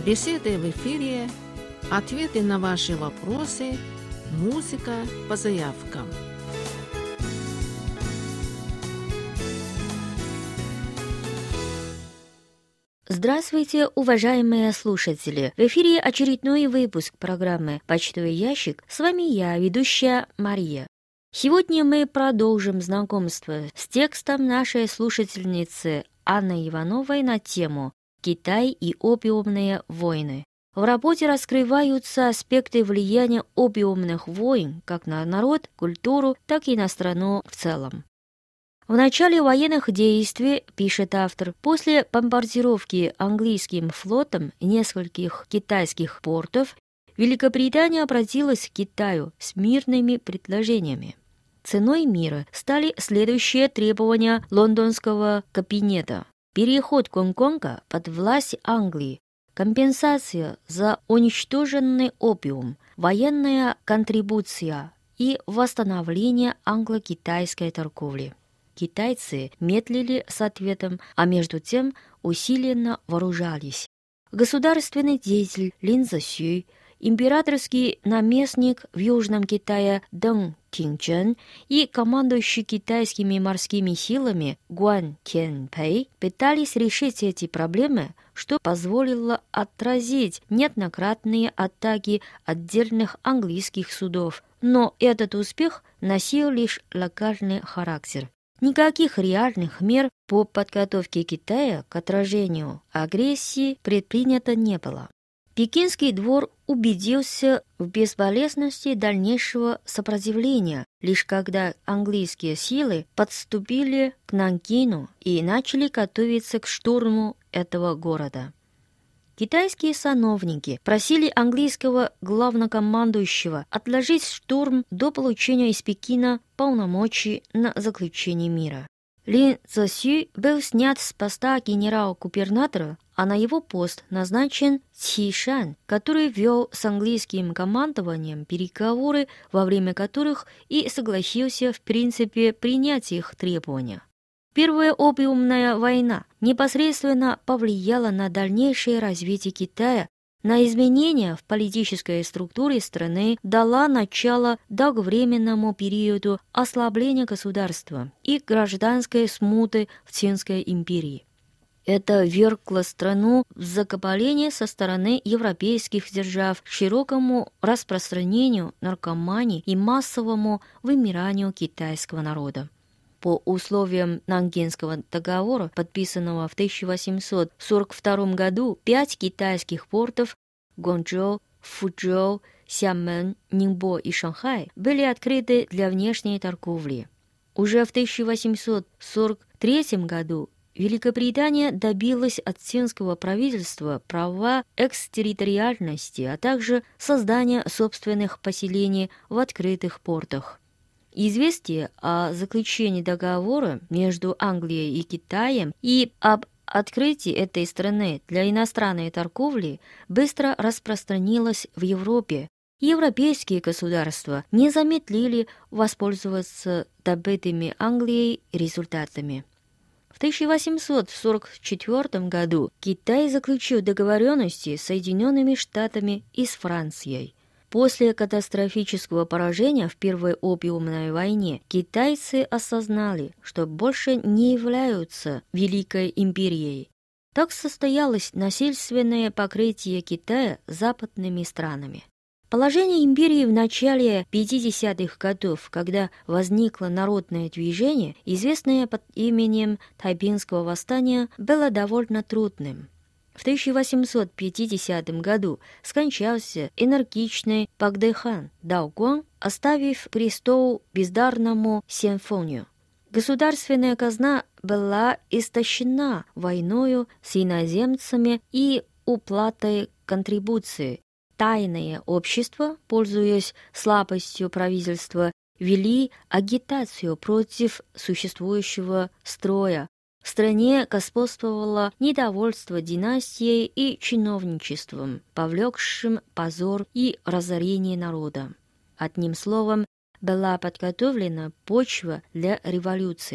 Беседы в эфире, ответы на ваши вопросы, музыка по заявкам. Здравствуйте, уважаемые слушатели! В эфире очередной выпуск программы «Почтовый ящик». С вами я, ведущая Мария. Сегодня мы продолжим знакомство с текстом нашей слушательницы Анны Ивановой на тему «Китай и опиумные войны». В работе раскрываются аспекты влияния опиумных войн как на народ, культуру, так и на страну в целом. В начале военных действий, пишет автор, после бомбардировки английским флотом нескольких китайских портов, Великобритания обратилась к Китаю с мирными предложениями. Ценой мира стали следующие требования лондонского кабинета: переход Гонконга под власть Англии, компенсация за уничтоженный опиум, военная контрибуция и восстановление англо-китайской торговли. Китайцы медлили с ответом, а между тем усиленно вооружались. Государственный деятель Лин Цзэсю, императорский наместник в Южном Китае Дэн Тинчжэн и командующий китайскими морскими силами Гуан Тяньпэй пытались решить эти проблемы, что позволило отразить неоднократные атаки отдельных английских судов. Но этот успех носил лишь локальный характер. Никаких реальных мер по подготовке Китая к отражению агрессии предпринято не было. Пекинский двор убедился в бесполезности дальнейшего сопротивления, лишь когда английские силы подступили к Нанкину и начали готовиться к штурму этого города. Китайские сановники просили английского главнокомандующего отложить штурм до получения из Пекина полномочий на заключение мира. Лин Цзэсю был снят с поста генерал-губернатора, а на его пост назначен Ци Шань, который вел с английским командованием переговоры, во время которых и согласился в принципе принять их требования. Первая опиумная война непосредственно повлияла на дальнейшее развитие Китая, на изменения в политической структуре страны, дала начало долговременному периоду ослабления государства и гражданской смуты в Цинской империи. Это ввергло страну в закабаление со стороны европейских держав, широкому распространению наркомании и массовому вымиранию китайского народа. По условиям Нанкинского договора, подписанного в 1842 году, 5 китайских портов – Гуанчжоу, Фучжоу, Сямэн, Нинбо и Шанхай – были открыты для внешней торговли. Уже в 1843 году Великобритания добилась от цинского правительства права экстерриториальности, а также создания собственных поселений в открытых портах. Известие о заключении договора между Англией и Китаем и об открытии этой страны для иностранной торговли быстро распространилось в Европе. Европейские государства не замедлили воспользоваться добытыми Англией результатами. В 1844 году Китай заключил договоренности с Соединенными Штатами и с Францией. После катастрофического поражения в Первой опиумной войне китайцы осознали, что больше не являются Великой империей. Так состоялось насильственное покрытие Китая западными странами. Положение империи в начале 50-х годов, когда возникло народное движение, известное под именем Тайпинского восстания, было довольно трудным. В 1850 году скончался энергичный Пагдэ-хан Даогуан, оставив престол бездарному Сянфоню. Государственная казна была истощена войною с иноземцами и уплатой контрибуции. Тайное общество, пользуясь слабостью правительства, вели агитацию против существующего строя. В стране господствовало недовольство династией и чиновничеством, повлекшим позор и разорение народа. Одним словом, была подготовлена почва для революции.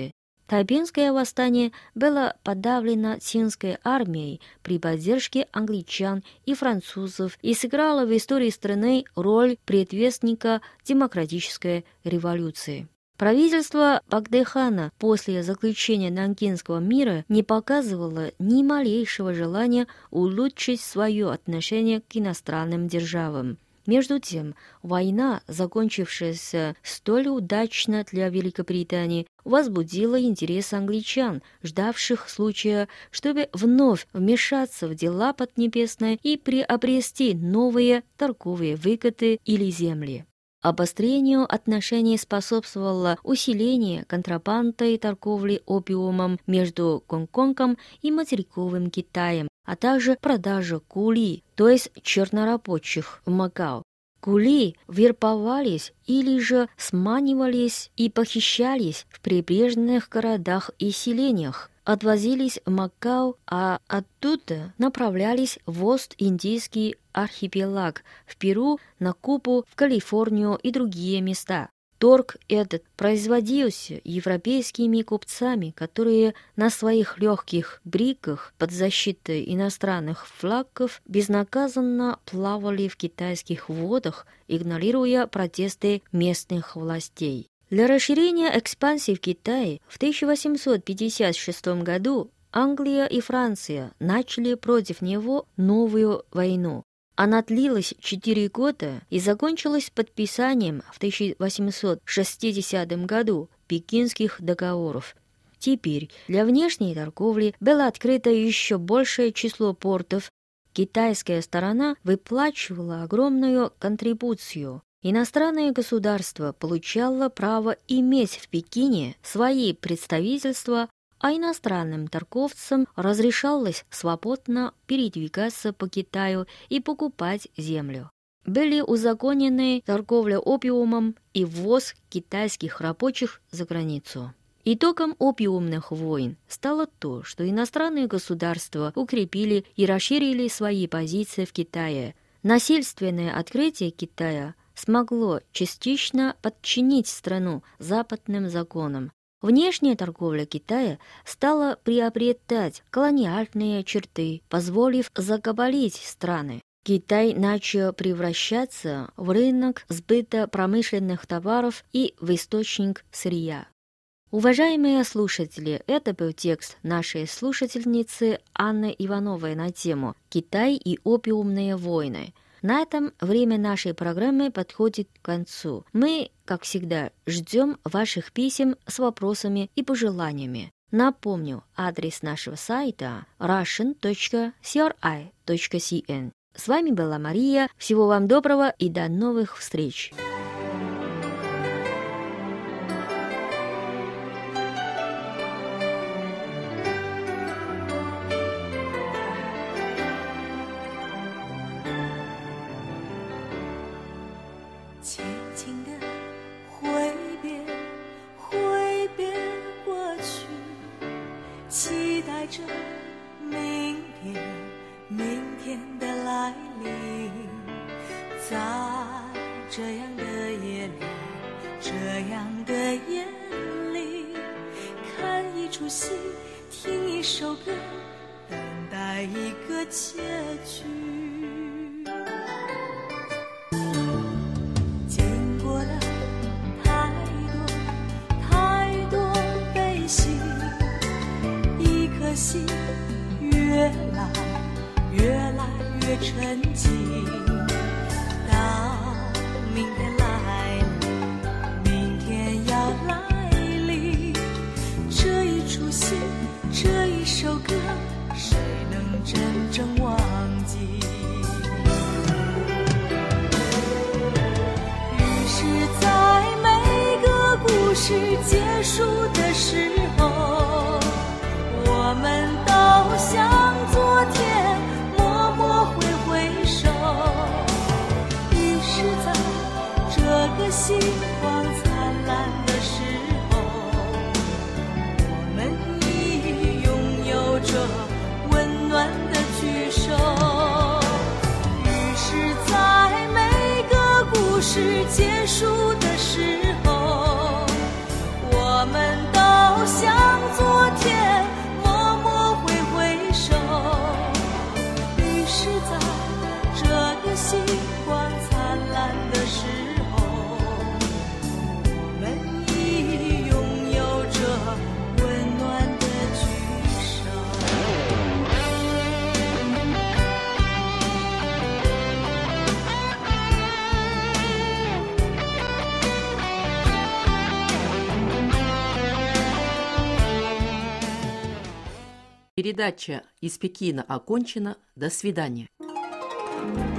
Тайпинское восстание было подавлено цинской армией при поддержке англичан и французов и сыграло в истории страны роль предвестника демократической революции. Правительство Багдыхана после заключения Нанкинского мира не показывало ни малейшего желания улучшить свое отношение к иностранным державам. Между тем, война, закончившаяся столь удачно для Великобритании, возбудила интерес англичан, ждавших случая, чтобы вновь вмешаться в дела Поднебесной и приобрести новые торговые выгоды или земли. Обострению отношений способствовало усиление контрабанды и торговли опиумом между Гонконгом и материковым Китаем, а также продажа кули, то есть чернорабочих в Макао. Кули вербовались или же сманивались и похищались в прибрежных городах и селениях, отвозились в Макао, а оттуда направлялись в Ост-Индийский архипелаг, в Перу, на Кубу, в Калифорнию и другие места. Торг этот производился европейскими купцами, которые на своих легких бригах под защитой иностранных флагов безнаказанно плавали в китайских водах, игнорируя протесты местных властей. Для расширения экспансии в Китае в 1856 году Англия и Франция начали против него новую войну. Она длилась 4 года и закончилась подписанием в 1860 году Пекинских договоров. Теперь для внешней торговли было открыто еще большее число портов. Китайская сторона выплачивала огромную контрибуцию. Иностранное государство получало право иметь в Пекине свои представительства, а иностранным торговцам разрешалось свободно передвигаться по Китаю и покупать землю. Были узаконены торговля опиумом и ввоз китайских рабочих за границу. Итогом опиумных войн стало то, что иностранные государства укрепили и расширили свои позиции в Китае. Насильственное открытие Китая смогло частично подчинить страну западным законам. Внешняя торговля Китая стала приобретать колониальные черты, позволив закабалить страны. Китай начал превращаться в рынок сбыта промышленных товаров и в источник сырья. Уважаемые слушатели, это был текст нашей слушательницы Анны Ивановой на тему «Китай и опиумные войны». На этом время нашей программы подходит к концу. Мы, как всегда, ждем ваших писем с вопросами и пожеланиями. Напомню, адрес нашего сайта russian.cri.cn. С вами была Мария. Всего вам доброго и до новых встреч! 结束的时候，我们都想 Передача из Пекина окончена. До свидания.